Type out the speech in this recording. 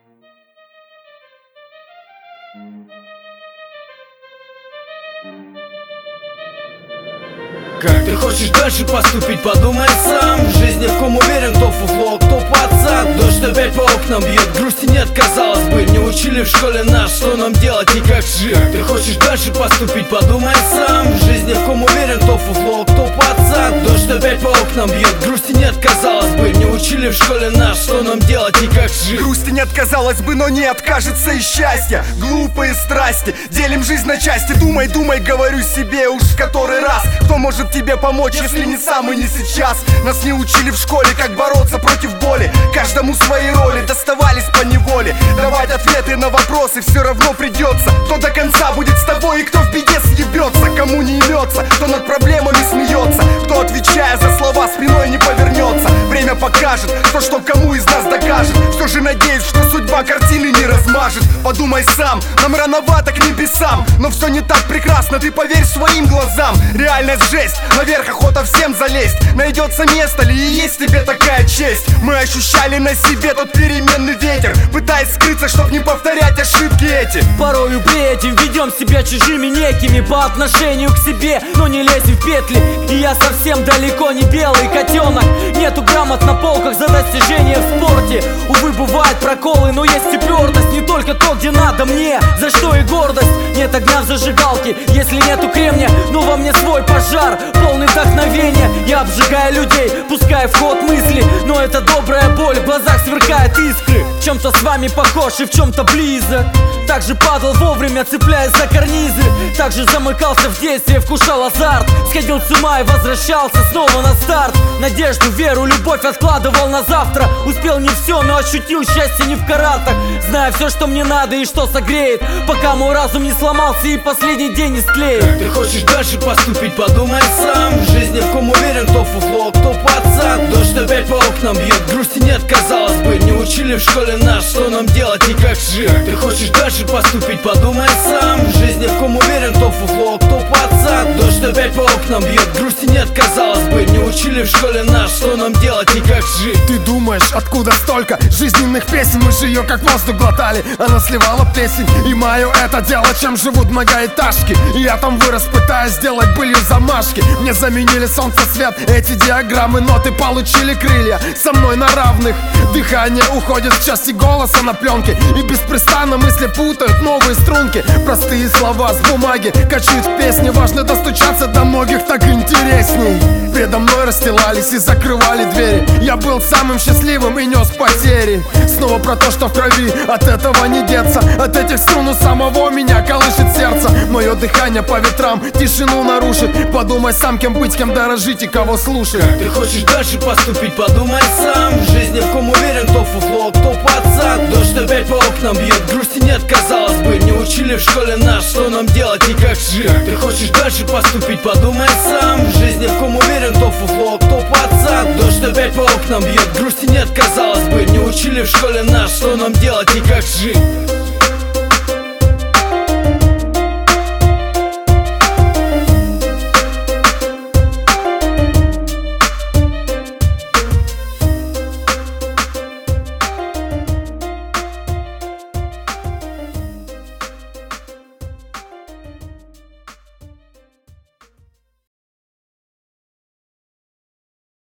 Как ты хочешь дальше поступить, подумай сам. В жизни в ком уверен, кто фуфло, кто пацан. Дождь опять по окнам бьет, грусти нет, казалось бы. Не учили в школе нас, что нам делать и как жить. Как ты хочешь дальше поступить, подумай сам. В жизни в ком уверен, кто фуфло, кто пацан. Дождь опять по окнам бьет, грусти нет, казалось бы. Не учили в школе нас, что нам делать и как жить. Грусти нет, казалось бы, но нет, кажется, и счастье. Глупые страсти, делим жизнь на части. Думай, думай, говорю себе уж в который раз. Кто может тебе помочь, если не сам и не сейчас? Нас не учили в школе, как бороться против боли. Каждому свои роли доставались по неволе. Давать ответы на вопросы все равно придется. Кто до конца будет с тобой и кто в беде съебется. Кому не имется, кто над проблемами смеется. Кто, отвечая за слова, спиной не повернется. Время покажет, кто что кому из нас докажет. Все же надеюсь, что судьба картины не размажет. Подумай сам, нам рановато к небесам. Но все не так прекрасно, ты поверь своим глазам. Реальность жесть, наверх охота всем залезть. Найдется место ли и есть тебе такая честь? Мы ощущали на себе тот переменный ветер, пытаясь скрыться, чтоб не повторять ошибки эти. Порою бредим, ведем себя чужими некими по отношению к себе, но не лезем в петли. И я совсем далеко не белый котенок. Нету грамот на полках за достижения в спорте. Увы, бывают проколы, но есть и твердость. Не только то, где надо мне, за что и гордость. Нет огня в зажигалке, если нету кремня, но во мне свой пожар, полный вдохновения. Я обжигаю людей, пуская в ход мысли, но это добрая боль, в глазах сверкают искры. В чем-то с вами похож и в чем-то близок. Также падал вовремя, цепляясь за карнизы. Также замыкался в действии, вкушал азарт. Сходил с ума и возвращался снова на старт. Надежду, веру, любовь откладывал на завтра. Успел не все, но ощутил счастье не в каратах. Зная все, что мне надо и что согреет, пока мой разум не сломался и последний день не склеит. Как ты хочешь дальше поступить, подумай сам. В жизни в ком уверен, кто фуфло, кто пацан. Дождь опять по окнам бьет, грусти нет, казалось бы. Не учили в школе нас, что нам делать и как жить. Как ты хочешь дальше поступить, подумай сам. В жизни в ком уверен, кто фуфло, кто пацан. Дождь опять по окнам бьет, грусти нет, казалось бы. Не учили в школе нас, что нам делать и как жить. Ты думаешь, откуда столько жизненных песен? Мы же ее как воздух глотали, она сливала плесень. И мое это дело, чем живут многоэтажки. И я там вырос, пытаясь сделать былью замашки. Мне заменили солнце, свет, эти диаграммы. Ноты получили крылья, со мной на равных. Дыхание уходит в части голоса на пленке. И беспрестанно мысли путают новые струнки. Простые слова с бумаги качают в песне. Важно достучаться до многих, так интересней. Предо мной расстилались и закрывали двери. Я был самым счастливым и нес потери. Снова про то, что в крови, от этого не деться. От этих струн у самого меня колышет сердце. Мое дыхание по ветрам тишину нарушит. Подумай сам, кем быть, кем дорожить и кого слушать. Как ты хочешь дальше поступить, подумай сам. В жизни в ком уверен, кто фуфло, кто пацан. Дождь опять по окнам бьет, грусти нет, казалось бы. Не учили в школе нас, что нам делать и как жить. Как ты хочешь дальше поступить, подумай сам. В жизни в ком уверен, кто фуфло, кто пацан. Дождь опять по окнам бьет, грусти нет, казалось бы. Не учили в школе нас, что нам делать и как жить.